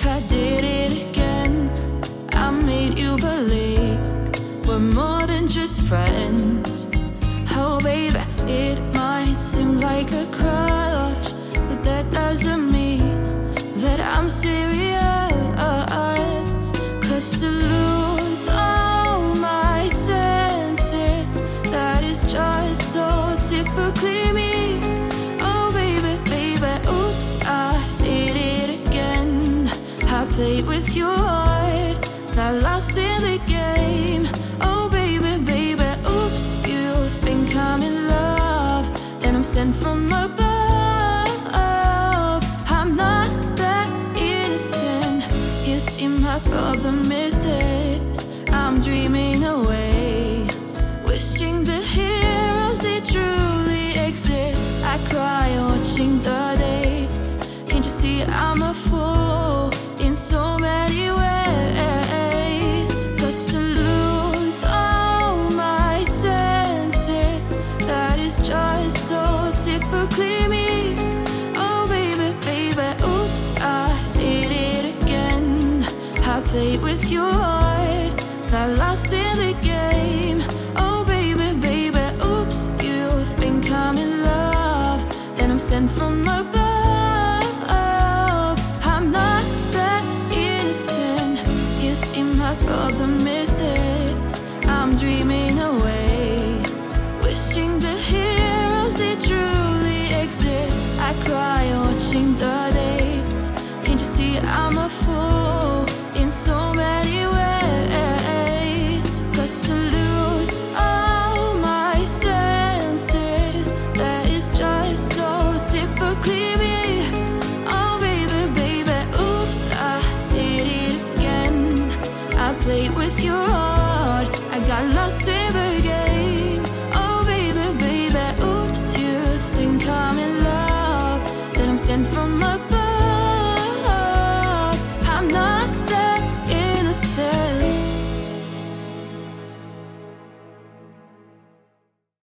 think I did it again. I made you believe we're more than just friends. Oh baby, it might seem like a crush, but that doesn't mean that I'm serious. 'Cause to lose all my senses, that is just so typically me. Oh baby, baby, oops, I did it again. I played with your heart, got lost in the game. Oh baby, baby, oops, you think I'm in love, and I'm sent from above. I'm not that innocent. You see, my problem is this: I'm dreaming away, wishing the heroes they truly exist. I cry watching the dates. Can't you see I'm a fool in so many ways? 'Cause to lose all my senses, that is just so typically me. Oh baby, baby, oops, I did it again. I played with your heart, got lost in the game.